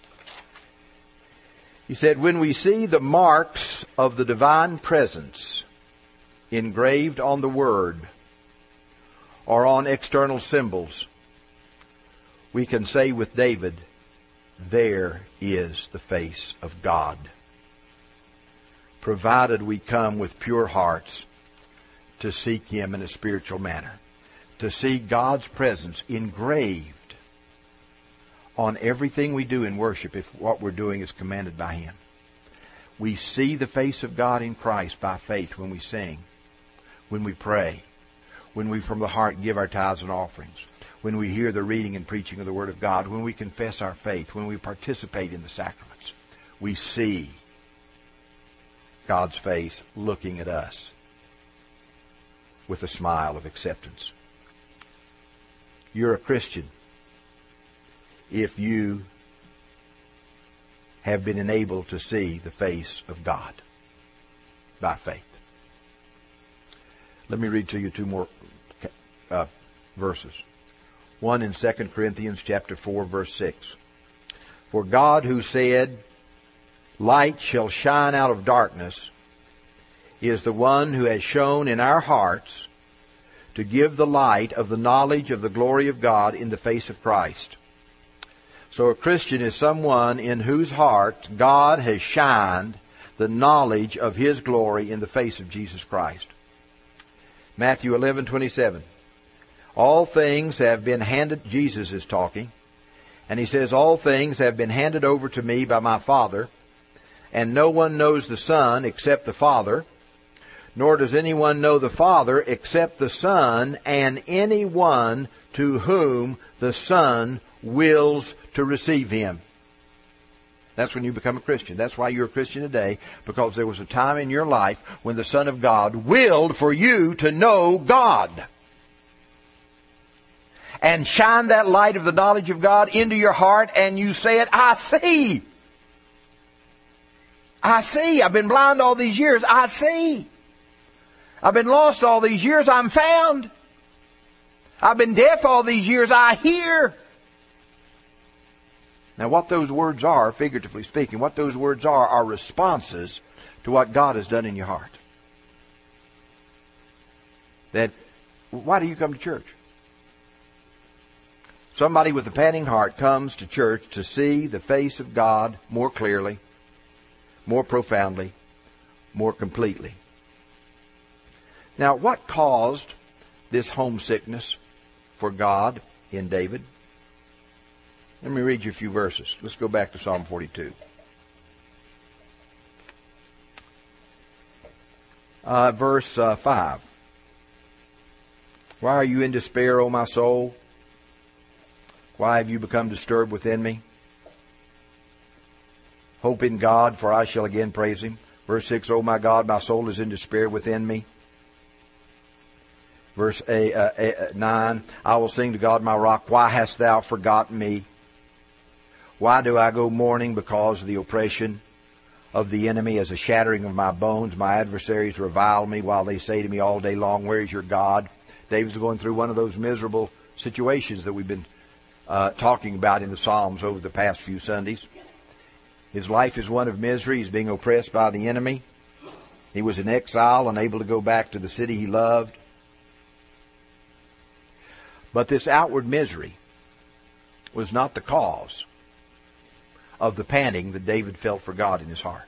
S1: He said, "When we see the marks of the divine presence engraved on the Word or on external symbols, we can say with David, there is the face of God. Provided we come with pure hearts to seek Him in a spiritual manner, to see God's presence engraved on everything we do in worship if what we're doing is commanded by Him. We see the face of God in Christ by faith when we sing, when we pray, when we from the heart give our tithes and offerings, when we hear the reading and preaching of the Word of God, when we confess our faith, when we participate in the sacraments. We see God's face looking at us with a smile of acceptance. You're a Christian if you have been enabled to see the face of God by faith. Let me read to you two more uh, verses. One in Second Corinthians chapter four, verse six. For God, who said, "Light shall shine out of darkness," is the one who has shown in our hearts to give the light of the knowledge of the glory of God in the face of Christ. So a Christian is someone in whose heart God has shined the knowledge of His glory in the face of Jesus Christ. Matthew eleven twenty-seven. All things have been handed, Jesus is talking, and He says, all things have been handed over to me by my Father, and no one knows the Son except the Father, nor does anyone know the Father except the Son, and anyone to whom the Son wills to receive Him. That's when you become a Christian. That's why you're a Christian today, because there was a time in your life when the Son of God willed for you to know God and shine that light of the knowledge of God into your heart, and you said, I see. I see. I've been blind all these years. I see. I've been lost all these years. I'm found. I've been deaf all these years. I hear. Now, what those words are, figuratively speaking, what those words are, are responses to what God has done in your heart. That, why do you come to church? Somebody with a panting heart comes to church to see the face of God more clearly, more profoundly, more completely. Now, what caused this homesickness for God in David? Let me read you a few verses. Let's go back to Psalm forty-two. Uh, verse uh, five. Why are you in despair, O my soul? Why have you become disturbed within me? Hope in God, for I shall again praise Him. Verse six, O my God, my soul is in despair within me. Verse eight, uh, eight, nine, I will sing to God my rock. Why hast thou forgotten me? Why do I go mourning because of the oppression of the enemy, as a shattering of my bones? My adversaries revile me while they say to me all day long, where is your God? David's going through one of those miserable situations that we've been uh, talking about in the Psalms over the past few Sundays. His life is one of misery. He's being oppressed by the enemy. He was in exile, unable to go back to the city he loved. But this outward misery was not the cause of the panting that David felt for God in his heart.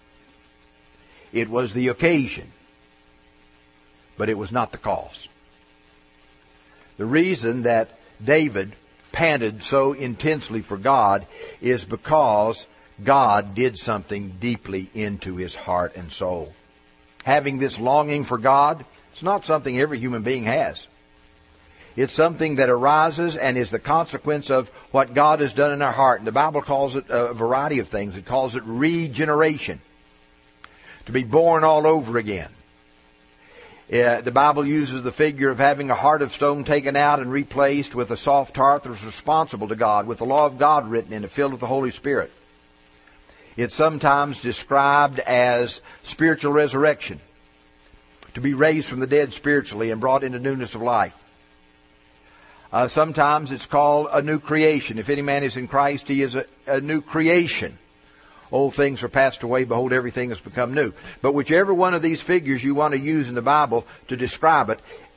S1: It was the occasion, but it was not the cause. The reason that David panted so intensely for God is because God did something deeply into his heart and soul. Having this longing for God, it's not something every human being has. It's something that arises and is the consequence of what God has done in our heart. And the Bible calls it a variety of things. It calls it regeneration. To be born all over again. Uh, the Bible uses the figure of having a heart of stone taken out and replaced with a soft heart that was responsible to God, with the law of God written in it, filled with the Holy Spirit. It's sometimes described as spiritual resurrection. To be raised from the dead spiritually and brought into newness of life. Uh, sometimes it's called a new creation. If any man is in Christ, he is a, a new creation. Old things are passed away. Behold, everything has become new. But whichever one of these figures you want to use in the Bible to describe it,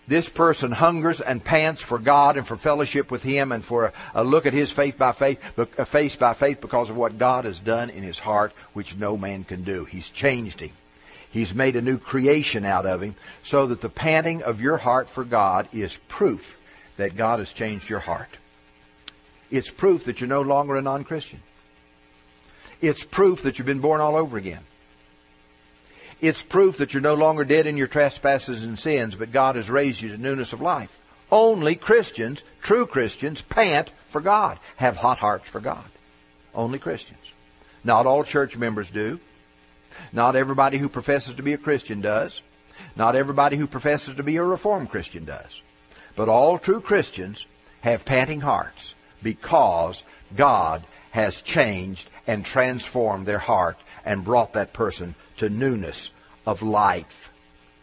S1: this person hungers and pants for God and for fellowship with Him and for a, a look at his faith by faith, a face by faith because of what God has done in his heart, which no man can do. He's changed him. He's made a new creation out of him, so that the panting of your heart for God is proof that God has changed your heart. It's proof that you're no longer a non-Christian. It's proof that you've been born all over again. It's proof that you're no longer dead in your trespasses and sins, but God has raised you to newness of life. Only Christians, true Christians, pant for God, have hot hearts for God. Only Christians. Not all church members do. Not everybody who professes to be a Christian does. Not everybody who professes to be a Reformed Christian does. But all true Christians have panting hearts because God has changed and transformed their heart and brought that person to newness of life.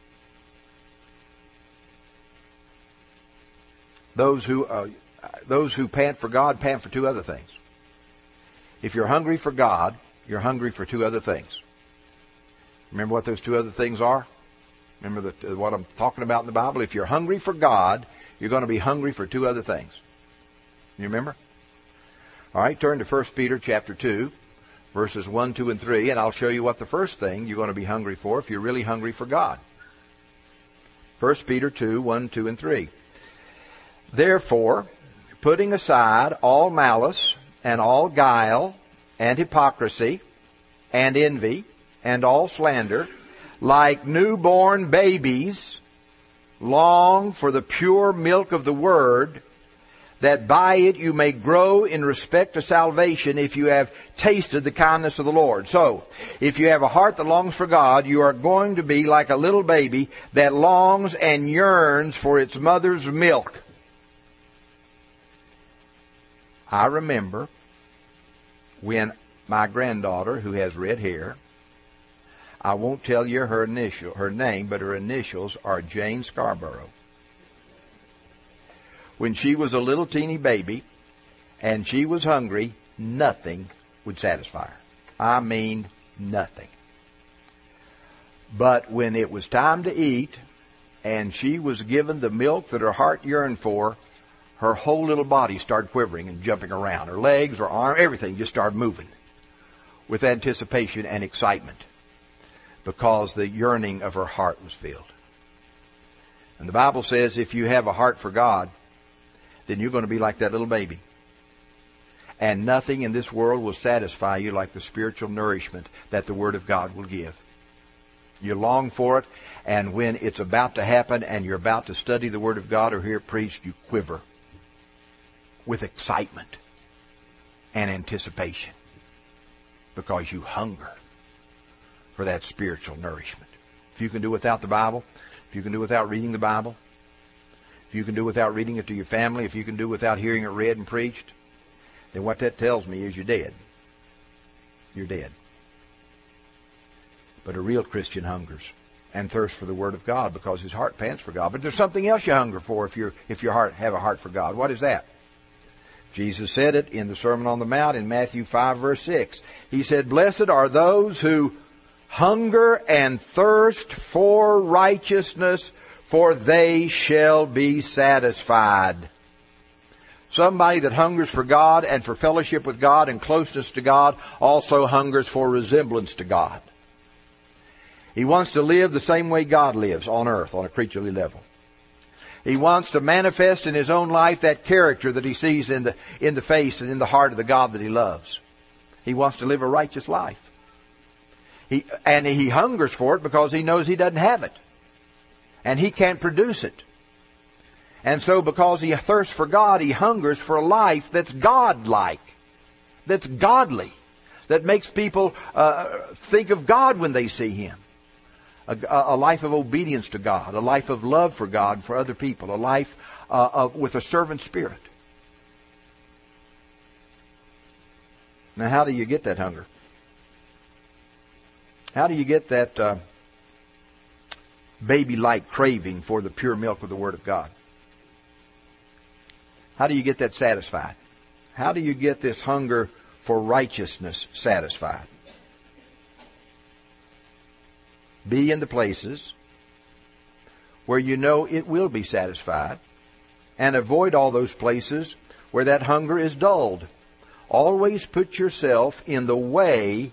S1: Those who uh, those who pant for God pant for two other things. If you're hungry for God, you're hungry for two other things. Remember what those two other things are? Remember the, what I'm talking about in the Bible? If you're hungry for God, you're going to be hungry for two other things. You remember? All right, turn to First Peter chapter two, verses one, two, and three, and I'll show you what the first thing you're going to be hungry for if you're really hungry for God. First Peter two, one, two, and three. Therefore, putting aside all malice and all guile and hypocrisy and envy and all slander, like newborn babies, long for the pure milk of the word, that by it you may grow in respect to salvation if you have tasted the kindness of the Lord. So, if you have a heart that longs for God, you are going to be like a little baby that longs and yearns for its mother's milk. I remember when my granddaughter, who has red hair, I won't tell you her initial, her name, but her initials are Jane Scarborough. When she was a little teeny baby and she was hungry, nothing would satisfy her. I mean, nothing. But when it was time to eat and she was given the milk that her heart yearned for, her whole little body started quivering and jumping around. Her legs, her arm, everything just started moving with anticipation and excitement because the yearning of her heart was filled. And the Bible says if you have a heart for God, then you're going to be like that little baby. And nothing in this world will satisfy you like the spiritual nourishment that the Word of God will give. You long for it, and when it's about to happen and you're about to study the Word of God or hear it preached, you quiver with excitement and anticipation because you hunger for that spiritual nourishment. If you can do without the Bible, if you can do without reading the Bible, if you can do without reading it to your family, if you can do without hearing it read and preached, then what that tells me is you're dead. You're dead. But a real Christian hungers and thirsts for the Word of God because his heart pants for God. But there's something else you hunger for if you if your heart have a heart for God. What is that? Jesus said it in the Sermon on the Mount in Matthew five, verse six. He said, "Blessed are those who hunger and thirst for righteousness, for they shall be satisfied." Somebody that hungers for God and for fellowship with God and closeness to God also hungers for resemblance to God. He wants to live the same way God lives on earth, on a creaturely level. He wants to manifest in his own life that character that he sees in the, in the face and in the heart of the God that he loves. He wants to live a righteous life. He, and he hungers for it because he knows he doesn't have it. And he can't produce it. And so because he thirsts for God, he hungers for a life that's God-like, that's godly, that makes people uh, think of God when they see him. A, a life of obedience to God, a life of love for God, for other people, a life uh, of, with a servant spirit. Now, how do you get that hunger? How do you get that uh, baby-like craving for the pure milk of the Word of God? How do you get that satisfied? How do you get this hunger for righteousness satisfied? Be in the places where you know it will be satisfied, and avoid all those places where that hunger is dulled. Always put yourself in the way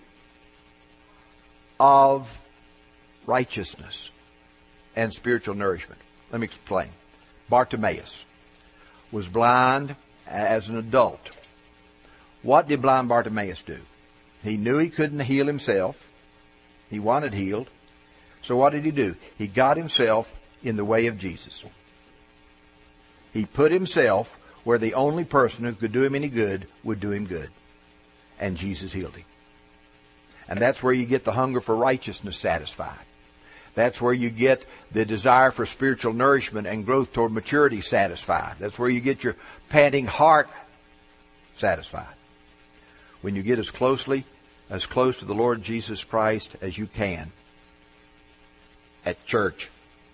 S1: of righteousness and spiritual nourishment. Let me explain. Bartimaeus was blind as an adult. What did blind Bartimaeus do? He knew he couldn't heal himself. He wanted healed. So what did he do? He got himself in the way of Jesus. He put himself where the only person who could do him any good would do him good. And Jesus healed him. And that's where you get the hunger for righteousness satisfied. That's where you get the desire for spiritual nourishment and growth toward maturity satisfied. That's where you get your panting heart satisfied. When you get as closely, as close to the Lord Jesus Christ as you can at church.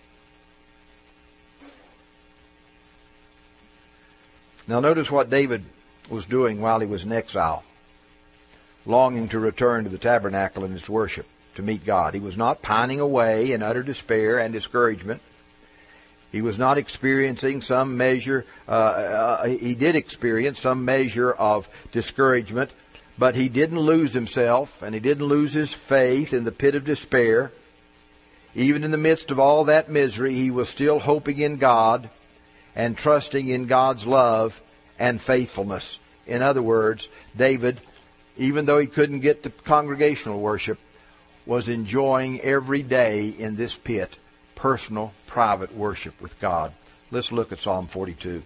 S1: Now notice what David was doing while he was in exile, longing to return to the tabernacle and its worship, to meet God. He was not pining away in utter despair and discouragement. He was not experiencing some measure, uh, uh, he did experience some measure of discouragement, but he didn't lose himself, and he didn't lose his faith in the pit of despair. Even in the midst of all that misery, he was still hoping in God and trusting in God's love and faithfulness. In other words, David, even though he couldn't get to congregational worship, was enjoying every day in this pit personal, private worship with God. Let's look at Psalm forty-two.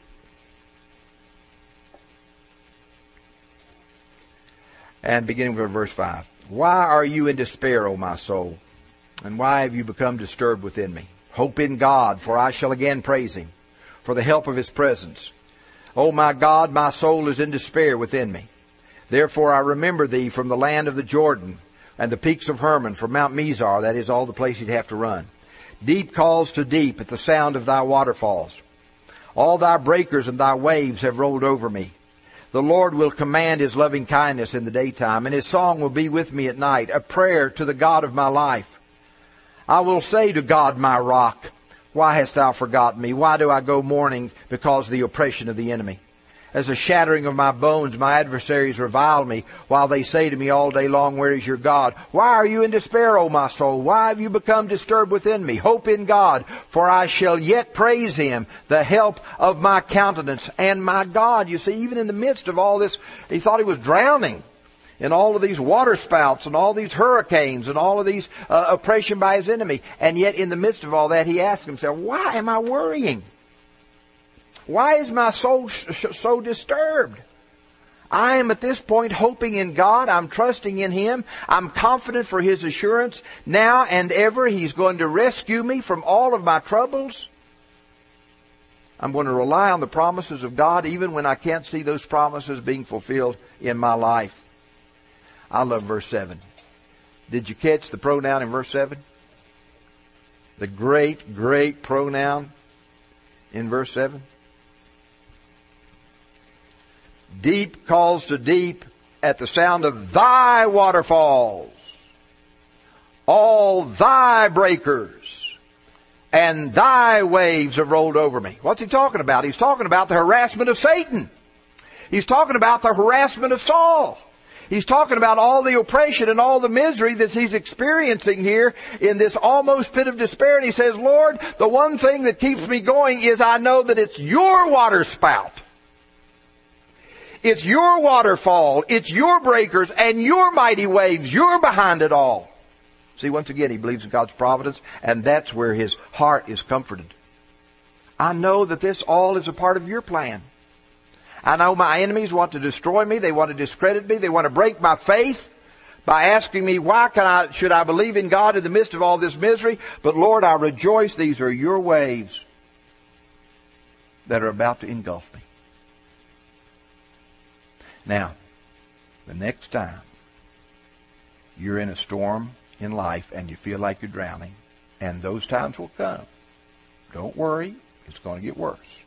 S1: And beginning with verse five. Why are you in despair, O my soul? And why have you become disturbed within me? Hope in God, for I shall again praise Him, for the help of His presence. O my God, my soul is in despair within me. Therefore I remember Thee from the land of the Jordan, and the peaks of Hermon, from Mount Mizar, that is all the place you'd have to run. Deep calls to deep at the sound of Thy waterfalls. All Thy breakers and Thy waves have rolled over me. The Lord will command His loving kindness in the daytime, and His song will be with me at night, a prayer to the God of my life. I will say to God, my rock, why hast Thou forgotten me? Why do I go mourning because of the oppression of the enemy? As a shattering of my bones, my adversaries revile me, while they say to me all day long, where is your God? Why are you in despair, O my soul? Why have you become disturbed within me? Hope in God, for I shall yet praise Him, the help of my countenance and my God. You see, even in the midst of all this, he thought he was drowning in all of these water spouts and all these hurricanes and all of these uh, oppression by his enemy. And yet in the midst of all that, he asked himself, why am I worrying? Why is my soul so disturbed? I am at this point hoping in God. I'm trusting in Him. I'm confident for His assurance. Now and ever He's going to rescue me from all of my troubles. I'm going to rely on the promises of God even when I can't see those promises being fulfilled in my life. I love verse seven. Did you catch the pronoun in verse seven? The great, great pronoun in verse seven. Deep calls to deep at the sound of Thy waterfalls. All Thy breakers and Thy waves have rolled over me. What's he talking about? He's talking about the harassment of Satan. He's talking about the harassment of Saul. He's talking about all the oppression and all the misery that he's experiencing here in this almost pit of despair. And he says, Lord, the one thing that keeps me going is I know that it's your water spout. It's your waterfall. It's your breakers and your mighty waves. You're behind it all. See, once again, he believes in God's providence, and that's where his heart is comforted. I know that this all is a part of your plan. I know my enemies want to destroy me. They want to discredit me. They want to break my faith by asking me, why can I, should I believe in God in the midst of all this misery? But Lord, I rejoice. These are your waves that are about to engulf me. Now, the next time you're in a storm in life and you feel like you're drowning, and those times will come, don't worry, it's going to get worse.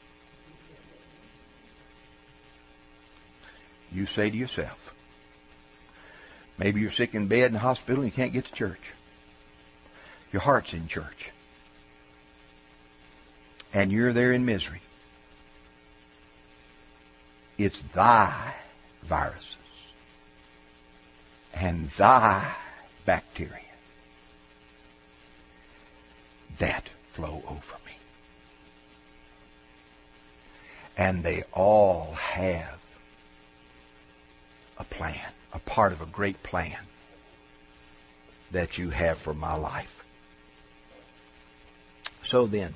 S1: You say to yourself, maybe you're sick in bed in the hospital and you can't get to church. Your heart's in church. and you're there in misery, it's thy viruses and thy bacteria that flow over me. And they all have a plan, a part of a great plan that you have for my life. So then,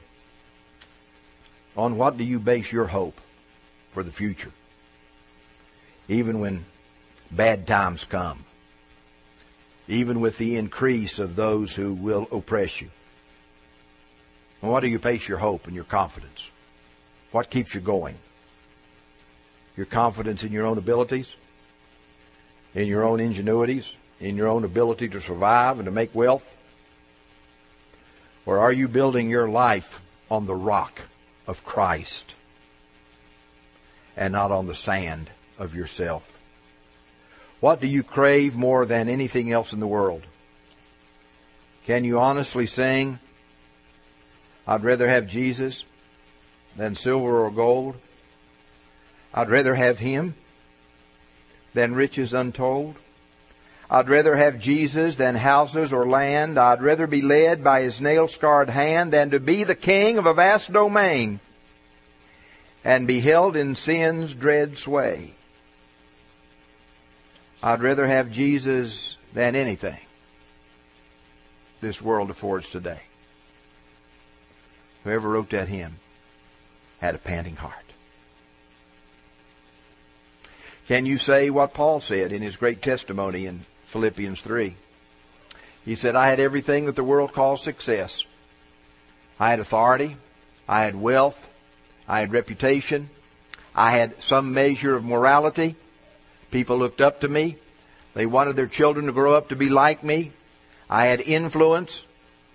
S1: on what do you base your hope for the future? Even when bad times come, even with the increase of those who will oppress you. On what do you base your hope and your confidence? What keeps you going? Your confidence in your own abilities? In your own ingenuities? In your own ability to survive and to make wealth? Or are you building your life on the rock of Christ and not on the sand of yourself? What do you crave more than anything else in the world? Can you honestly sing, I'd rather have Jesus than silver or gold? I'd rather have Him than riches untold. I'd rather have Jesus than houses or land. I'd rather be led by His nail-scarred hand than to be the king of a vast domain and be held in sin's dread sway. I'd rather have Jesus than anything this world affords today. Whoever wrote that hymn had a panting heart. Can you say what Paul said in his great testimony in Philippians three? He said, I had everything that the world calls success. I had authority. I had wealth. I had reputation. I had some measure of morality. People looked up to me. They wanted their children to grow up to be like me. I had influence.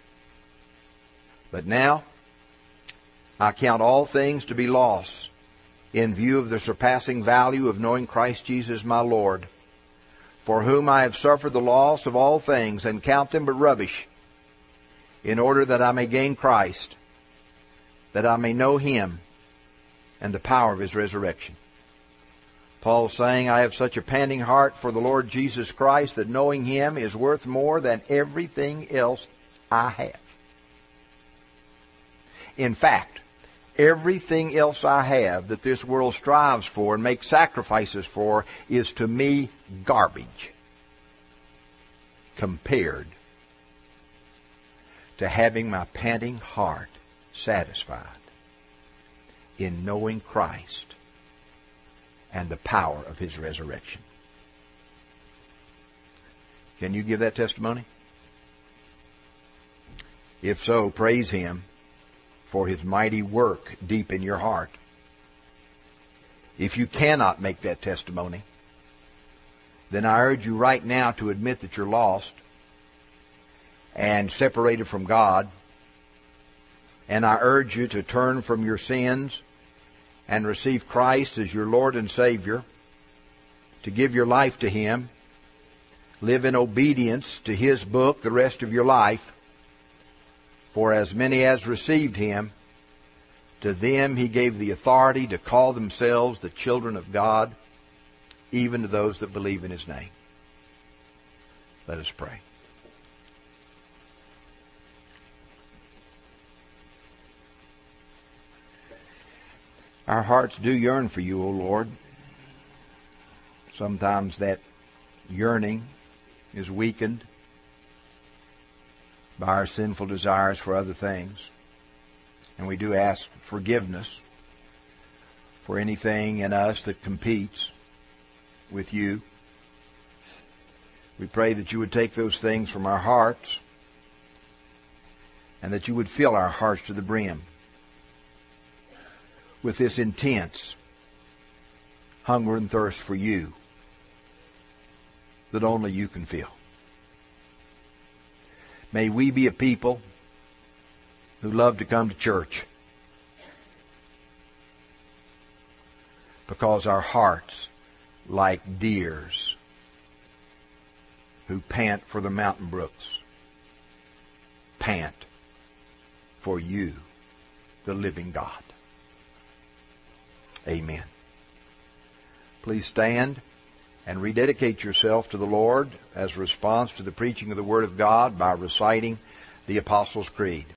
S1: But now, I count all things to be loss in view of the surpassing value of knowing Christ Jesus my Lord, for whom I have suffered the loss of all things and count them but rubbish, in order that I may gain Christ, that I may know Him and the power of His resurrection. Paul saying, I have such a panting heart for the Lord Jesus Christ that knowing Him is worth more than everything else I have. In fact, everything else I have that this world strives for and makes sacrifices for is to me garbage compared to having my panting heart satisfied in knowing Christ and the power of His resurrection. Can you give that testimony? If so, praise Him for His mighty work deep in your heart. If you cannot make that testimony, then I urge you right now to admit that you're lost and separated from God. And I urge you to turn from your sins and receive Christ as your Lord and Savior, to give your life to Him, live in obedience to His book the rest of your life. For as many as received Him, to them He gave the authority to call themselves the children of God, even to those that believe in His name. Let us pray. Our hearts do yearn for You, O Lord. Sometimes that yearning is weakened by our sinful desires for other things. And we do ask forgiveness for anything in us that competes with You. We pray that You would take those things from our hearts and that You would fill our hearts to the brim with this intense hunger and thirst for You that only You can fill. May we be a people who love to come to church because our hearts, like deers who pant for the mountain brooks, pant for You, the living God. Amen. Please stand and rededicate yourself to the Lord as a response to the preaching of the Word of God by reciting the Apostles' Creed.